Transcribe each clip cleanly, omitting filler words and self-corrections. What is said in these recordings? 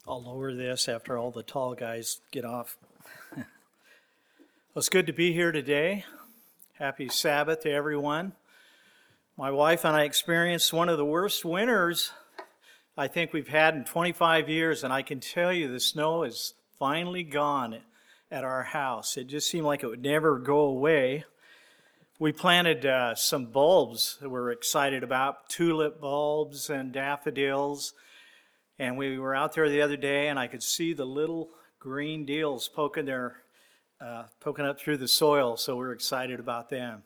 I'll lower this after all the tall guys get off. Well, it's good to be here today. Happy Sabbath to everyone. My wife and I experienced one of the worst winters I think we've had in 25 years, and I can tell you the snow is finally gone at our house. It just seemed like it would never go away. We planted some bulbs that we're excited about, tulip bulbs and daffodils. And we were out there the other day, and I could see the little green deals poking up through the soil, so we're excited about them.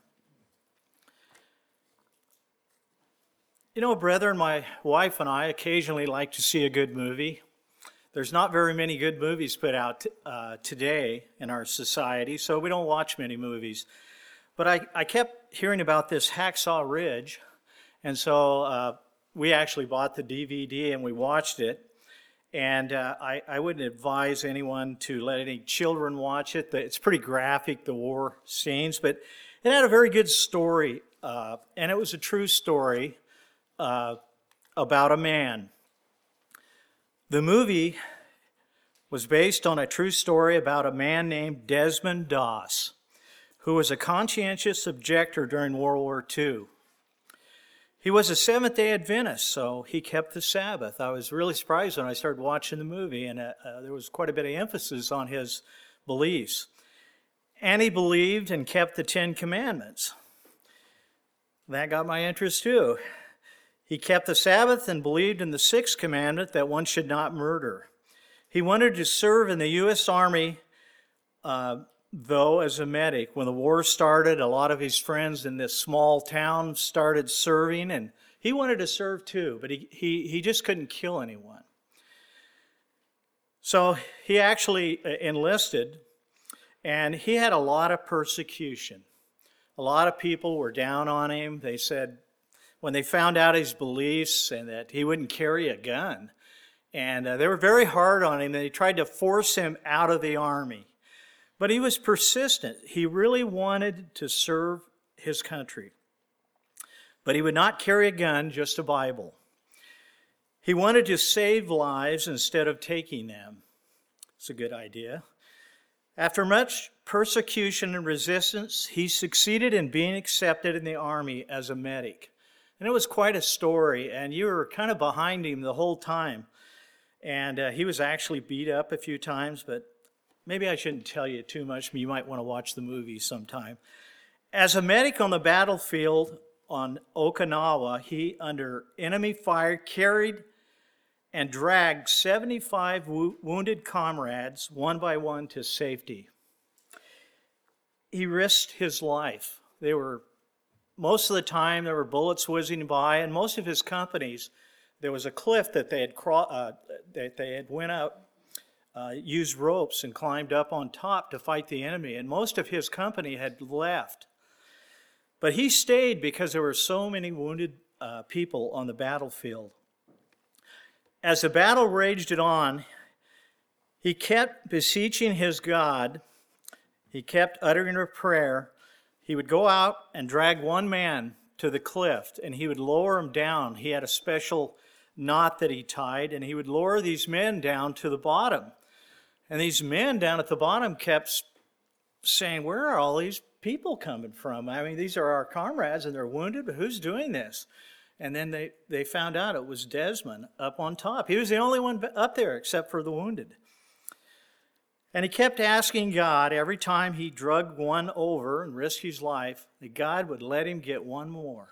You know, brethren, my wife and I occasionally like to see a good movie. There's not very many good movies put out today in our society, so we don't watch many movies. But I kept hearing about this Hacksaw Ridge, and so we actually bought the DVD and we watched it. And I wouldn't advise anyone to let any children watch it. It's pretty graphic, the war scenes, but it had a very good story, and it was a true story about a man. The movie was based on a true story about a man named Desmond Doss, who was a conscientious objector during World War II. He was a Seventh-day Adventist, so he kept the Sabbath. I was really surprised when I started watching the movie, and there was quite a bit of emphasis on his beliefs. And he believed and kept the Ten Commandments. That got my interest too. He kept the Sabbath and believed in the Sixth Commandment that one should not murder. He wanted to serve in the U.S. Army, though, as a medic. When the war started, a lot of his friends in this small town started serving, and he wanted to serve too, but he just couldn't kill anyone. So he actually enlisted, and he had a lot of persecution. A lot of people were down on him. They said, when they found out his beliefs and that he wouldn't carry a gun, and they were very hard on him. They tried to force him out of the army. But he was persistent. He really wanted to serve his country. But he would not carry a gun, just a Bible. He wanted to save lives instead of taking them. It's a good idea. After much persecution and resistance, he succeeded in being accepted in the army as a medic. And it was quite a story, and you were kind of behind him the whole time. And he was actually beat up a few times, but maybe I shouldn't tell you too much. You might want to watch the movie sometime. As a medic on the battlefield on Okinawa, he, under enemy fire, carried and dragged 75 wounded comrades, one by one, to safety. He risked his life. Most of the time, there were bullets whizzing by, and most of his companies, there was a cliff that they had went up, used ropes and climbed up on top to fight the enemy, and most of his company had left. But he stayed because there were so many wounded people on the battlefield. As the battle raged on, he kept beseeching his God. He kept uttering a prayer. He would go out and drag one man to the cliff, and he would lower him down. He had a special knot that he tied, and he would lower these men down to the bottom. And these men down at the bottom kept saying, where are all these people coming from? I mean, these are our comrades, and they're wounded, but who's doing this? And then they found out it was Desmond up on top. He was the only one up there except for the wounded. And he kept asking God every time he drugged one over and risked his life, that God would let him get one more.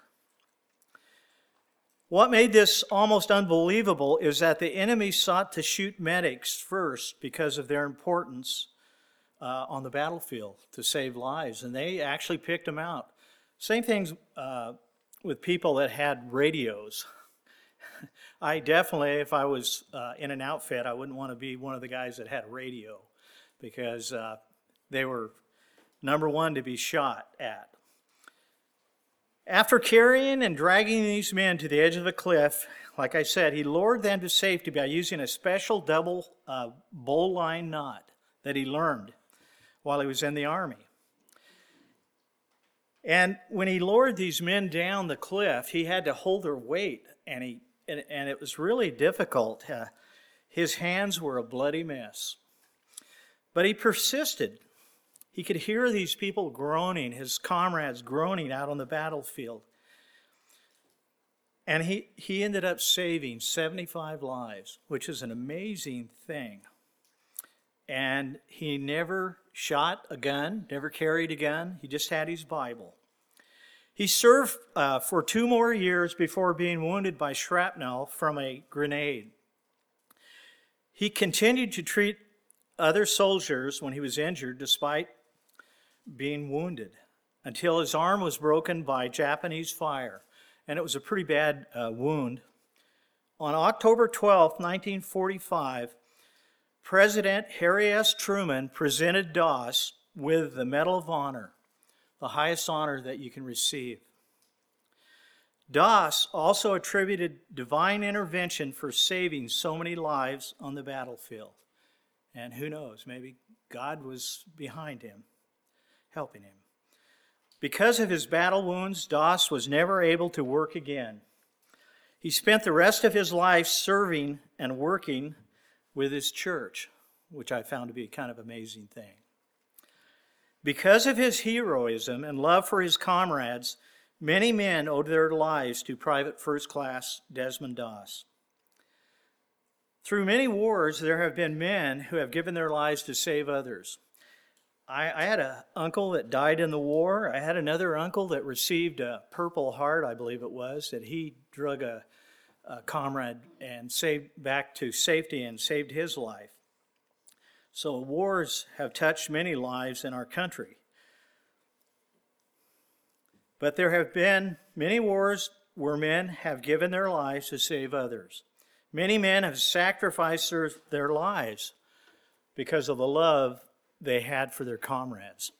What made this almost unbelievable is that the enemy sought to shoot medics first because of their importance on the battlefield to save lives, and they actually picked them out. Same things with people that had radios. I definitely, if I was in an outfit, I wouldn't want to be one of the guys that had a radio because they were number one to be shot at. After carrying and dragging these men to the edge of the cliff, like I said, he lured them to safety by using a special double bowline knot that he learned while he was in the army. And when he lowered these men down the cliff, he had to hold their weight, and it was really difficult. His hands were a bloody mess. But he persisted. He could hear these people groaning, his comrades groaning out on the battlefield. And he ended up saving 75 lives, which is an amazing thing. And he never shot a gun, never carried a gun. He just had his Bible. He served for 2 more years before being wounded by shrapnel from a grenade. He continued to treat other soldiers when he was injured despite being wounded until his arm was broken by Japanese fire. And it was a pretty bad wound. On October 12, 1945, President Harry S. Truman presented Doss with the Medal of Honor, the highest honor that you can receive. Doss also attributed divine intervention for saving so many lives on the battlefield. And who knows, maybe God was behind him, helping him. Because of his battle wounds, Doss was never able to work again. He spent the rest of his life serving and working with his church, which I found to be a kind of amazing thing. Because of his heroism and love for his comrades, many men owed their lives to Private First Class Desmond Doss. Through many wars, there have been men who have given their lives to save others. I had an uncle that died in the war. I had another uncle that received a Purple Heart, I believe it was, that he drug a comrade and saved back to safety and saved his life. So wars have touched many lives in our country. But there have been many wars where men have given their lives to save others. Many men have sacrificed their lives because of the love they had for their comrades.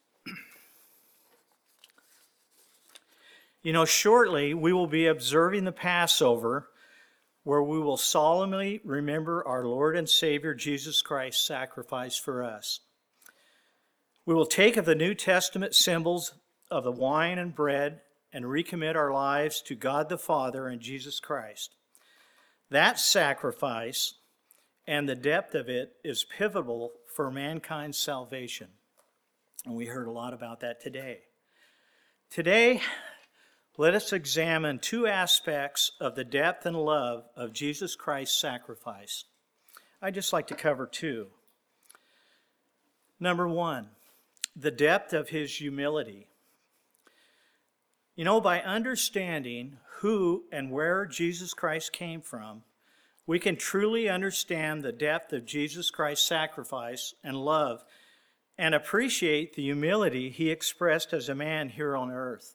You know, shortly we will be observing the Passover, where we will solemnly remember our Lord and Savior Jesus Christ's sacrifice for us. We will take of the New Testament symbols of the wine and bread and recommit our lives to God the Father and Jesus Christ. That sacrifice and the depth of it is pivotal for mankind's salvation. And we heard a lot about that today. Today, let us examine 2 aspects of the depth and love of Jesus Christ's sacrifice. I'd just like to cover 2. Number 1, the depth of his humility. You know, by understanding who and where Jesus Christ came from, we can truly understand the depth of Jesus Christ's sacrifice and love and appreciate the humility he expressed as a man here on earth.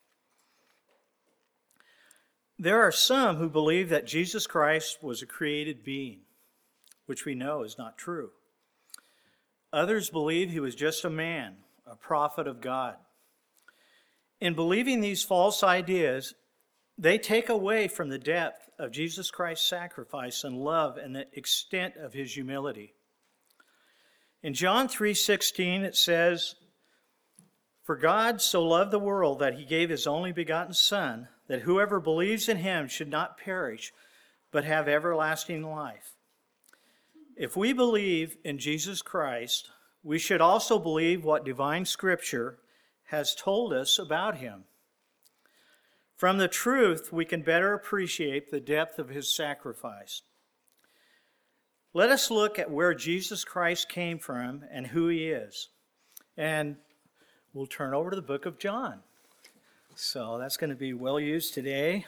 There are some who believe that Jesus Christ was a created being, which we know is not true. Others believe he was just a man, a prophet of God. In believing these false ideas, they take away from the depth of Jesus Christ's sacrifice and love and the extent of his humility. In John 3:16 it says, "For God so loved the world that he gave his only begotten Son, that whoever believes in him should not perish, but have everlasting life." If we believe in Jesus Christ, we should also believe what divine Scripture has told us about him. From the truth, we can better appreciate the depth of his sacrifice. Let us look at where Jesus Christ came from and who he is. And we'll turn over to the book of John. So that's going to be well used today.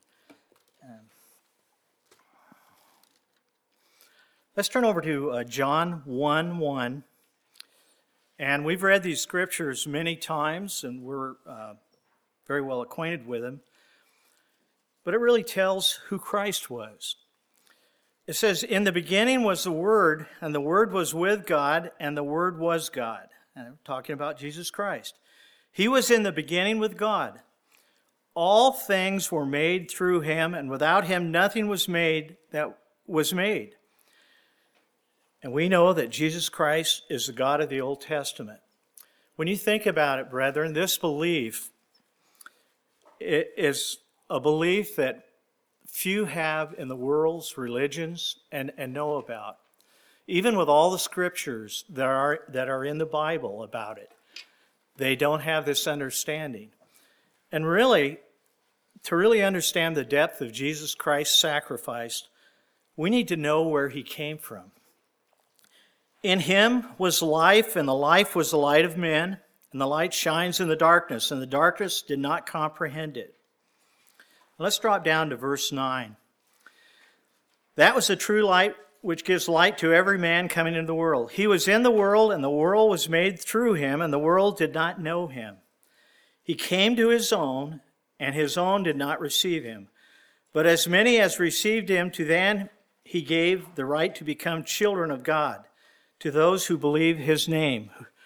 Let's turn over to John 1:1. And we've read these scriptures many times, and we're very well acquainted with them. But it really tells who Christ was. It says, "In the beginning was the Word, and the Word was with God, and the Word was God." And I'm talking about Jesus Christ. He was in the beginning with God. All things were made through him, and without him nothing was made that was made. And we know that Jesus Christ is the God of the Old Testament. When you think about it, brethren, this belief is a belief that few have in the world's religions and know about. Even with all the scriptures that are in the Bible about it, they don't have this understanding. And really, to really understand the depth of Jesus Christ's sacrifice, we need to know where he came from. In him was life, and the life was the light of men, and the light shines in the darkness, and the darkness did not comprehend it. Let's drop down to verse 9. That was the true light which gives light to every man coming into the world. He was in the world, and the world was made through him, and the world did not know him. He came to his own, and his own did not receive him. But as many as received him, to them he gave the right to become children of God, to those who believe his name,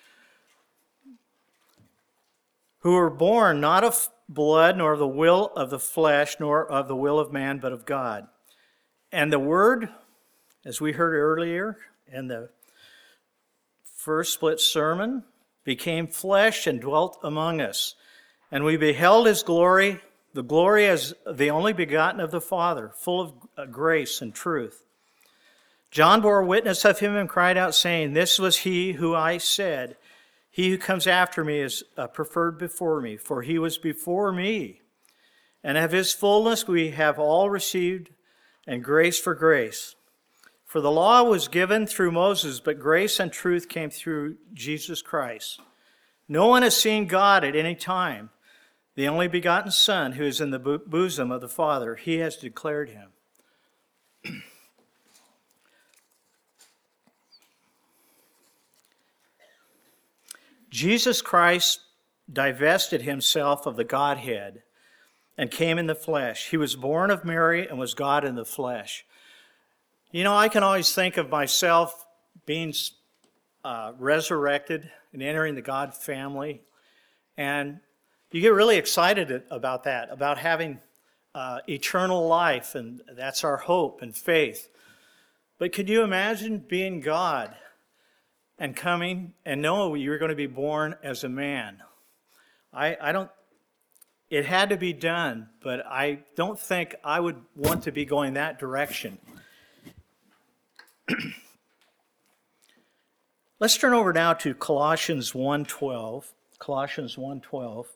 who were born not of blood, nor of the will of the flesh, nor of the will of man, but of God. And the Word, as we heard earlier in the first split sermon, became flesh and dwelt among us. And we beheld his glory, the glory as the only begotten of the Father, full of grace and truth. John bore witness of him and cried out, saying, This was he who I said, He who comes after me is preferred before me, for he was before me. And of his fullness we have all received, and grace for grace. For the law was given through Moses, but grace and truth came through Jesus Christ. No one has seen God at any time. The only begotten Son, who is in the bosom of the Father, he has declared him. Jesus Christ divested himself of the Godhead and came in the flesh. He was born of Mary and was God in the flesh. You know, I can always think of myself being resurrected and entering the God family. And you get really excited about that, about having eternal life, and that's our hope and faith. But could you imagine being God and coming and know you're going to be born as a man? It had to be done, but I don't think I would want to be going that direction. Let's turn over now to Colossians 1:12. Colossians 1:12.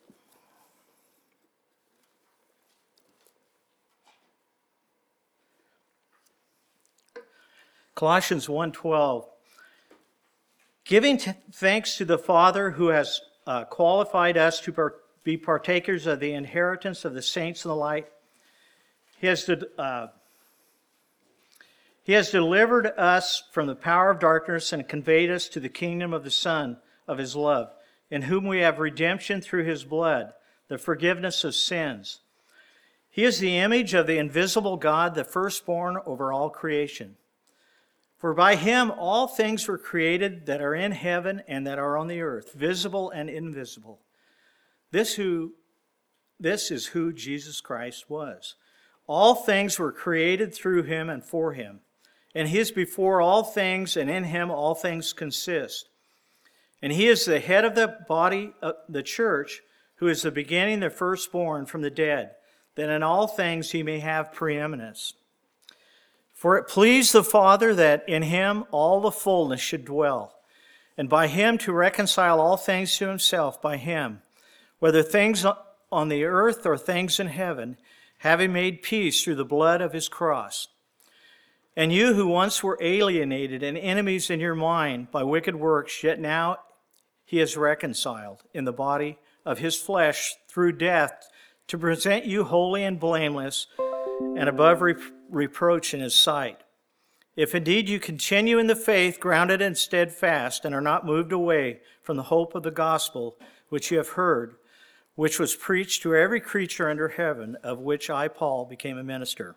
Colossians 1:12. Giving thanks to the Father who has qualified us to be partakers of the inheritance of the saints in the light. He has delivered us from the power of darkness and conveyed us to the kingdom of the Son of his love, in whom we have redemption through his blood, the forgiveness of sins. He is the image of the invisible God, the firstborn over all creation. For by him all things were created that are in heaven and that are on the earth, visible and invisible. This is who Jesus Christ was. All things were created through him and for him. And he is before all things, and in him all things consist. And he is the head of the body of the church, who is the beginning, the firstborn from the dead, that in all things he may have preeminence. For it pleased the Father that in him all the fullness should dwell, and by him to reconcile all things to himself, by him, whether things on the earth or things in heaven, having made peace through the blood of his cross. And you who once were alienated and enemies in your mind by wicked works, yet now he is reconciled in the body of his flesh through death, to present you holy and blameless and above reproach in his sight. If indeed you continue in the faith, grounded and steadfast, and are not moved away from the hope of the gospel which you have heard, which was preached to every creature under heaven, of which I, Paul, became a minister.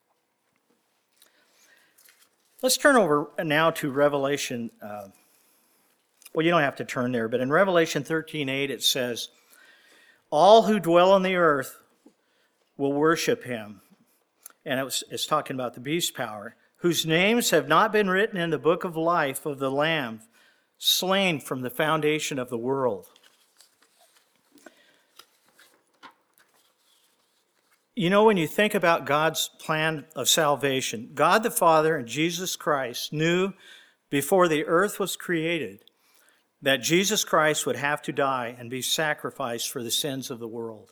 Let's turn over now to Revelation. Well, you don't have to turn there, but in Revelation 13:8 it says, all who dwell on the earth will worship him. And it's talking about the beast power, whose names have not been written in the book of life of the Lamb, slain from the foundation of the world. You know, when you think about God's plan of salvation, God the Father and Jesus Christ knew before the earth was created that Jesus Christ would have to die and be sacrificed for the sins of the world.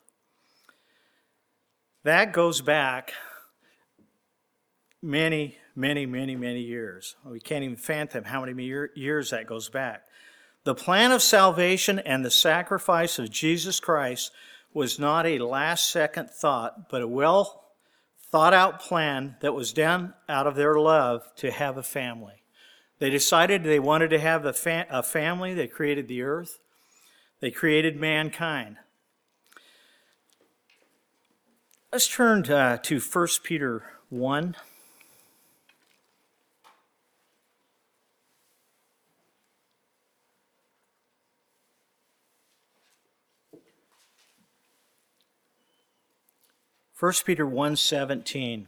That goes back many, many, many, many years. We can't even fathom how many years that goes back. The plan of salvation and the sacrifice of Jesus Christ was not a last-second thought, but a well-thought-out plan that was done out of their love to have a family. They decided they wanted to have a family. They created the earth. They created mankind. Let's turn to 1 Peter 1. First Peter 1:17.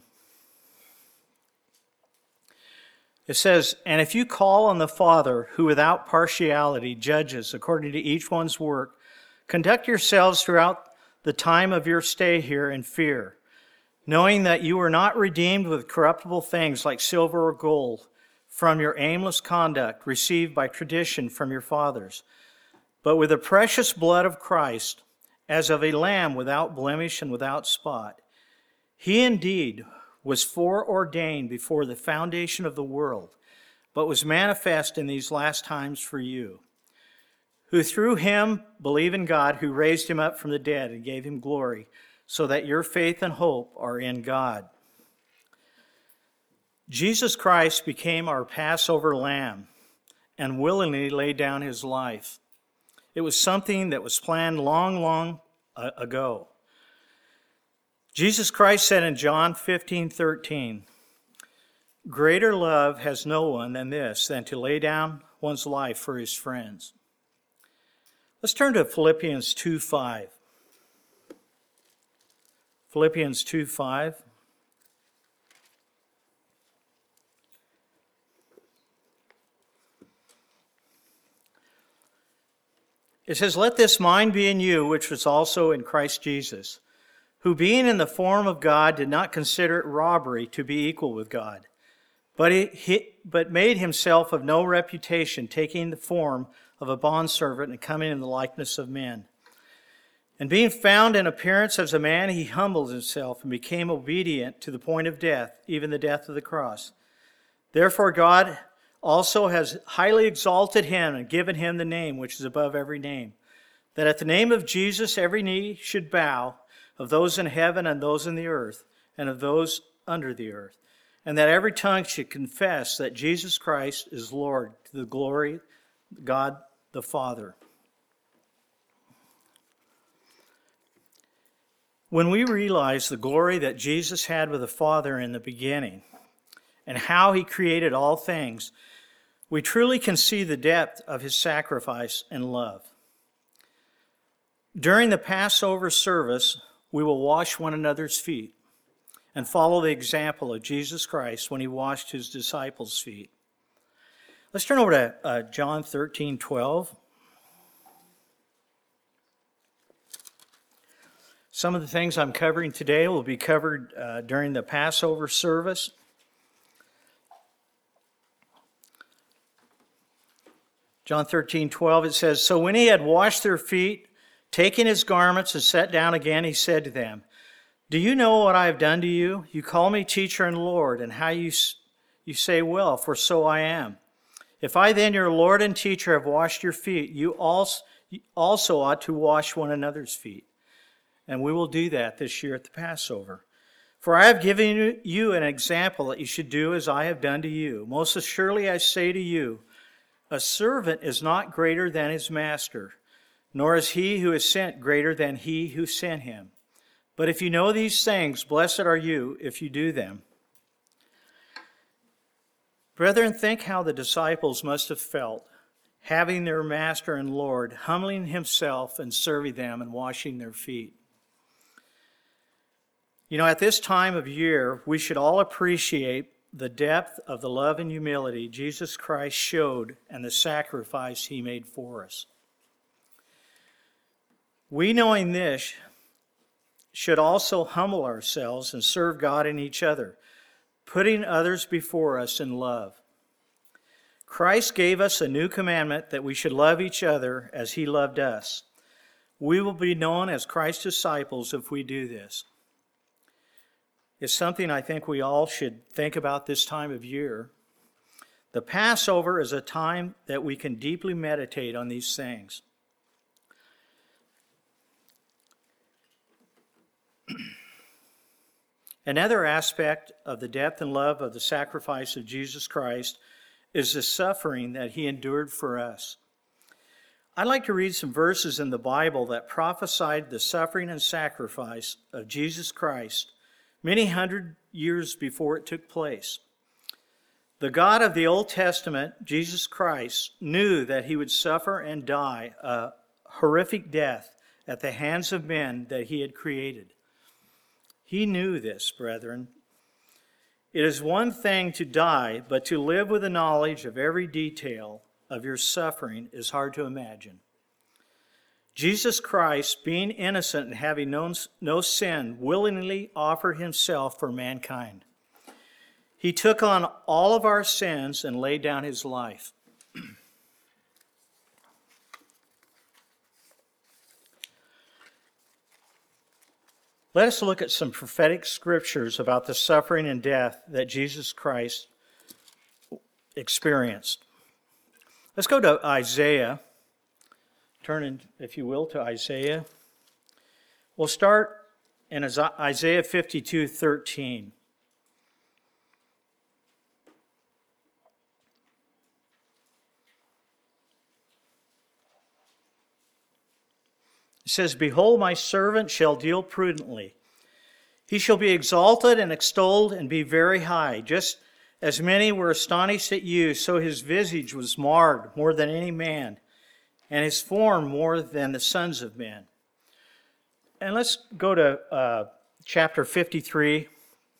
It says, "And if you call on the Father, who without partiality judges according to each one's work, conduct yourselves throughout the time of your stay here in fear, knowing that you were not redeemed with corruptible things like silver or gold from your aimless conduct received by tradition from your fathers, but with the precious blood of Christ, as of a lamb without blemish and without spot. He indeed was foreordained before the foundation of the world, but was manifest in these last times for you, who through him believe in God, who raised him up from the dead and gave him glory, so that your faith and hope are in God." Jesus Christ became our Passover lamb and willingly laid down his life. It was something that was planned long, long ago. Jesus Christ said in John 15:13, "Greater love has no one than this, than to lay down one's life for his friends." Let's turn to Philippians 2:5. Philippians 2:5. It says, "Let this mind be in you, which was also in Christ Jesus, who being in the form of God did not consider it robbery to be equal with God, but made himself of no reputation, taking the form of a bondservant and coming in the likeness of men. And being found in appearance as a man, he humbled himself and became obedient to the point of death, even the death of the cross. Therefore God also has highly exalted him and given him the name which is above every name, that at the name of Jesus every knee should bow, of those in heaven and those in the earth, and of those under the earth, and that every tongue should confess that Jesus Christ is Lord, to the glory of God the Father." When we realize the glory that Jesus had with the Father in the beginning, and how he created all things, we truly can see the depth of his sacrifice and love. During the Passover service, we will wash one another's feet and follow the example of Jesus Christ when he washed his disciples' feet. Let's turn over to John 13:12. Some of the things I'm covering today will be covered during the Passover service. John 13:12, it says, "So when he had washed their feet, taking his garments and sat down again, he said to them, 'Do you know what I have done to you? You call me teacher and Lord, and how you say, well, for so I am. If I then, your Lord and teacher, have washed your feet, you also ought to wash one another's feet.' And we will do that this year at the Passover. 'For I have given you an example that you should do as I have done to you. Most assuredly I say to you, a servant is not greater than his master, nor is he who is sent greater than he who sent him. But if you know these things, blessed are you if you do them.'" Brethren, think how the disciples must have felt, having their master and Lord humbling himself and serving them and washing their feet. You know, at this time of year, we should all appreciate the depth of the love and humility Jesus Christ showed and the sacrifice he made for us. We, knowing this, should also humble ourselves and serve God and each other, putting others before us in love. Christ gave us a new commandment that we should love each other as he loved us. We will be known as Christ's disciples if we do this. It's something I think we all should think about this time of year. The Passover is a time that we can deeply meditate on these things. Another aspect of the depth and love of the sacrifice of Jesus Christ is the suffering that he endured for us. I'd like to read some verses in the Bible that prophesied the suffering and sacrifice of Jesus Christ many hundred years before it took place. The God of the Old Testament, Jesus Christ, knew that he would suffer and die a horrific death at the hands of men that he had created. He knew this, brethren. It is one thing to die, but to live with the knowledge of every detail of your suffering is hard to imagine. Jesus Christ, being innocent and having no sin, willingly offered himself for mankind. He took on all of our sins and laid down his life. Let us look at some prophetic scriptures about the suffering and death that Jesus Christ experienced. Let's go to Isaiah. Turn in, if you will, to Isaiah. We'll start in Isaiah 52:13. It says, "Behold, my servant shall deal prudently. He shall be exalted and extolled and be very high. Just as many were astonished at you, so his visage was marred more than any man, and his form more than the sons of men." And let's go to chapter 53.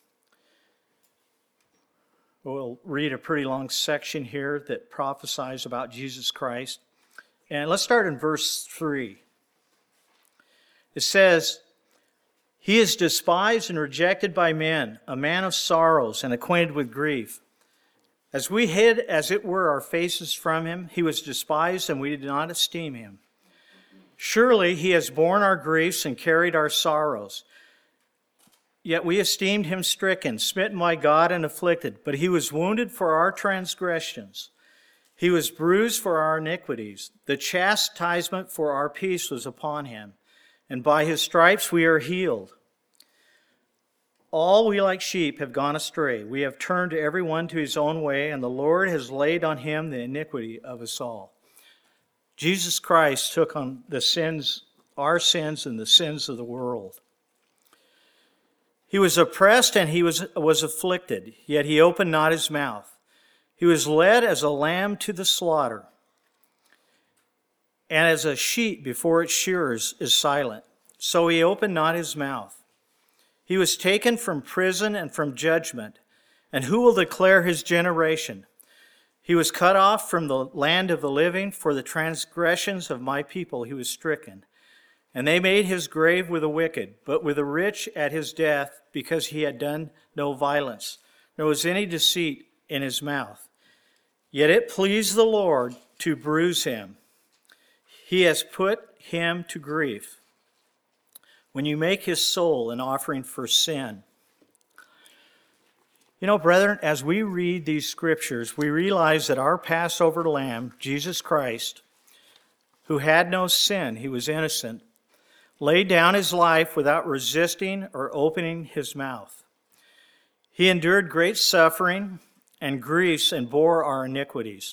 We'll read a pretty long section here that prophesies about Jesus Christ. And let's start in verse 3. It says, "He is despised and rejected by men, a man of sorrows and acquainted with grief. As we hid, as it were, our faces from him, he was despised, and we did not esteem him. Surely he has borne our griefs and carried our sorrows. Yet we esteemed him stricken, smitten by God, and afflicted. But he was wounded for our transgressions. He was bruised for our iniquities. The chastisement for our peace was upon him, and by his stripes we are healed. All we like sheep have gone astray. We have turned every one to his own way, and the Lord has laid on him the iniquity of us all." Jesus Christ took on the sins, our sins and the sins of the world. He was oppressed and he was afflicted, yet he opened not his mouth. He was led as a lamb to the slaughter, and as a sheep before its shearers is silent, so he opened not his mouth. He was taken from prison and from judgment, and who will declare his generation? He was cut off from the land of the living. For the transgressions of my people he was stricken. And they made his grave with the wicked, but with the rich at his death, because he had done no violence, nor was any deceit in his mouth. Yet it pleased the Lord to bruise him. He has put him to grief. When you make his soul an offering for sin." You know, brethren, as we read these scriptures, we realize that our Passover lamb, Jesus Christ, who had no sin, he was innocent, laid down his life without resisting or opening his mouth. He endured great suffering and griefs and bore our iniquities.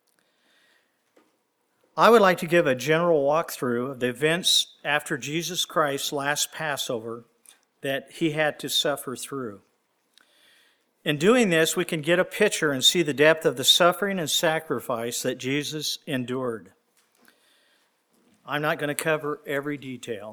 I would like to give a general walkthrough of the events after Jesus Christ's last Passover that he had to suffer through. In doing this, we can get a picture and see the depth of the suffering and sacrifice that Jesus endured. I'm not going to cover every detail.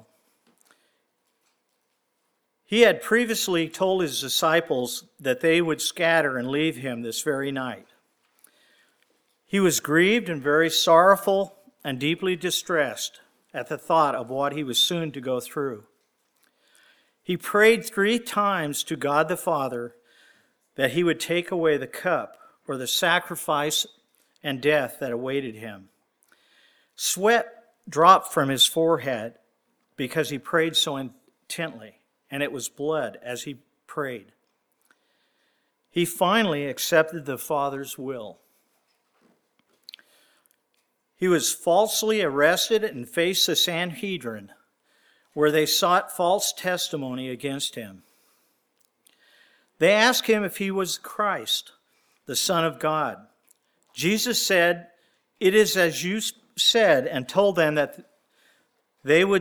He had previously told his disciples that they would scatter and leave him this very night. He was grieved and very sorrowful and deeply distressed at the thought of what he was soon to go through. He prayed 3 times to God the Father that he would take away the cup or the sacrifice and death that awaited him. Sweat dropped from his forehead because he prayed so intently, and it was blood as he prayed. He finally accepted the Father's will. He was falsely arrested and faced the Sanhedrin, where they sought false testimony against him. They asked him if he was Christ, the Son of God. Jesus said, "It is as you said," and told them that they would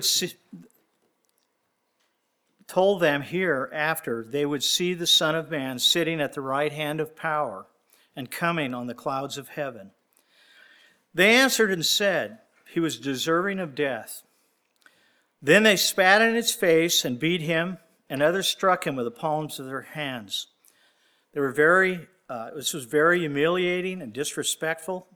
told them hereafter they would see the Son of Man sitting at the right hand of power and coming on the clouds of heaven. They answered and said he was deserving of death. Then they spat in his face and beat him, and others struck him with the palms of their hands. This was very humiliating and disrespectful,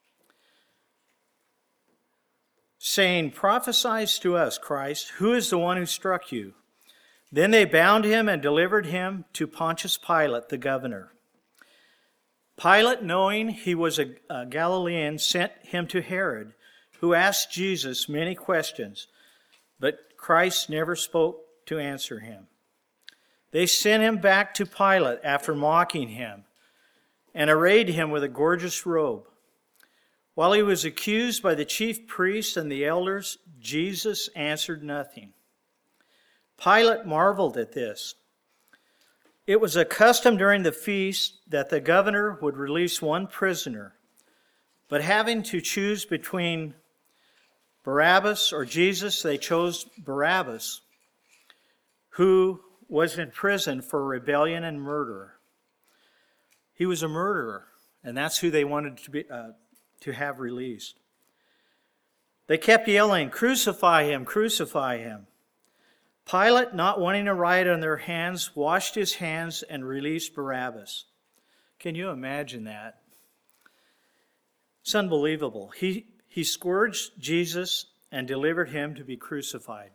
saying, "Prophesy to us, Christ, who is the one who struck you?" Then they bound him and delivered him to Pontius Pilate, the governor. Pilate, knowing he was a Galilean, sent him to Herod, who asked Jesus many questions, but Christ never spoke to answer him. They sent him back to Pilate after mocking him and arrayed him with a gorgeous robe. While he was accused by the chief priests and the elders, Jesus answered nothing. Pilate marveled at this. It was a custom during the feast that the governor would release one prisoner, but having to choose between Barabbas or Jesus, they chose Barabbas, who was in prison for rebellion and murder. He was a murderer, and that's who they wanted to have released. They kept yelling, "Crucify him, crucify him." Pilate, not wanting a riot on their hands, washed his hands and released Barabbas. Can you imagine that? It's unbelievable. He scourged Jesus and delivered him to be crucified.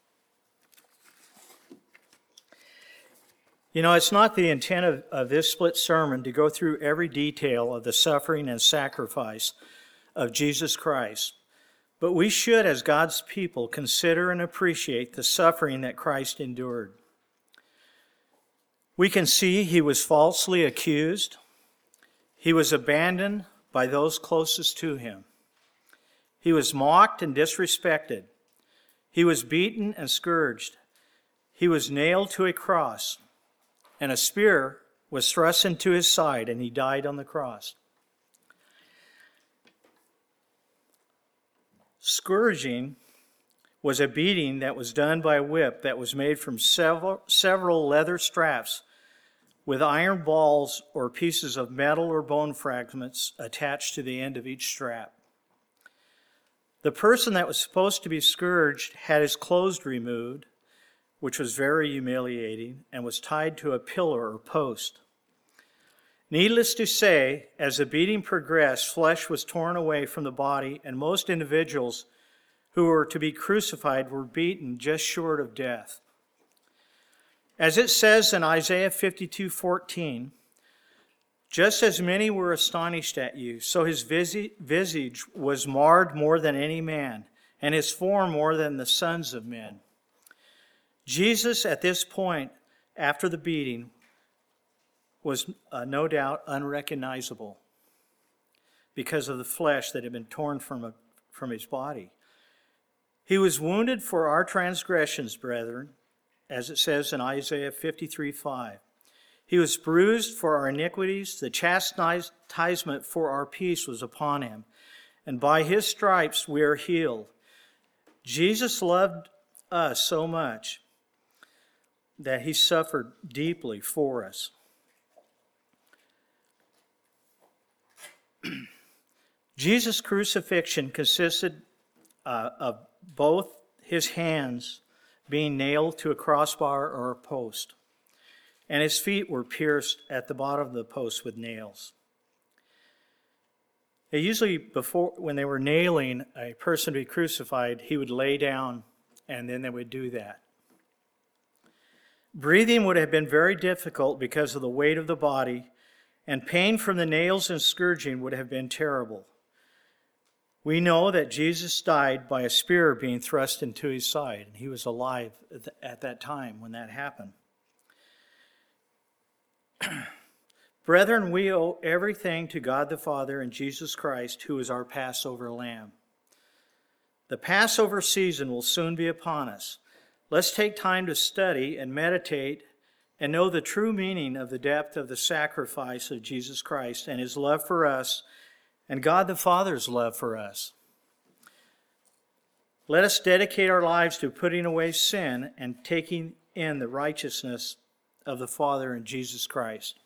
You know, it's not the intent of this split sermon to go through every detail of the suffering and sacrifice of Jesus Christ. But we should, as God's people, consider and appreciate the suffering that Christ endured. We can see he was falsely accused. He was abandoned by those closest to him. He was mocked and disrespected. He was beaten and scourged. He was nailed to a cross, and a spear was thrust into his side, and he died on the cross. Scourging was a beating that was done by a whip that was made from several leather straps with iron balls or pieces of metal or bone fragments attached to the end of each strap. The person that was supposed to be scourged had his clothes removed, which was very humiliating, and was tied to a pillar or post. Needless to say, as the beating progressed, flesh was torn away from the body, and most individuals who were to be crucified were beaten just short of death. As it says in Isaiah 52:14, "Just as many were astonished at you, so his visage was marred more than any man, and his form more than the sons of men." Jesus, at this point, after the beating, was no doubt unrecognizable because of the flesh that had been torn from his body. He was wounded for our transgressions, brethren, as it says in Isaiah 53:5. He was bruised for our iniquities. The chastisement for our peace was upon him, and by his stripes we are healed. Jesus loved us so much that he suffered deeply for us. Jesus' crucifixion consisted of both his hands being nailed to a crossbar or a post, and his feet were pierced at the bottom of the post with nails. They usually, when they were nailing a person to be crucified, he would lay down, and then they would do that. Breathing would have been very difficult because of the weight of the body, and pain from the nails and scourging would have been terrible. We know that Jesus died by a spear being thrust into his side, and he was alive at that time when that happened. Brethren, we owe everything to God the Father and Jesus Christ, who is our Passover lamb. The Passover season will soon be upon us. Let's take time to study and meditate and know the true meaning of the depth of the sacrifice of Jesus Christ and his love for us and God the Father's love for us. Let us dedicate our lives to putting away sin and taking in the righteousness of the Father in Jesus Christ.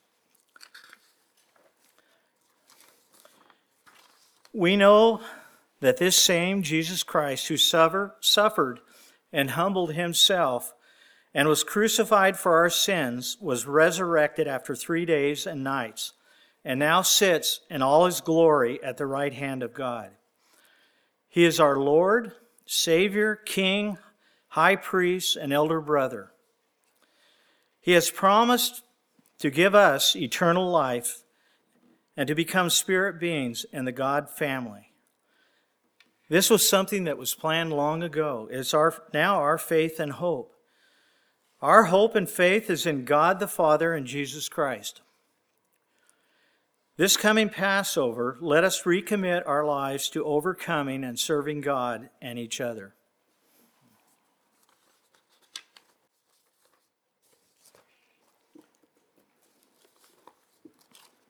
We know that this same Jesus Christ who suffered and humbled himself and was crucified for our sins was resurrected after 3 days and nights, and now sits in all his glory at the right hand of God. He is our Lord, Savior, King, High Priest, and Elder Brother. He has promised to give us eternal life and to become spirit beings in the God family. This was something that was planned long ago. It's now our faith and hope. Our hope and faith is in God the Father and Jesus Christ. This coming Passover, let us recommit our lives to overcoming and serving God and each other.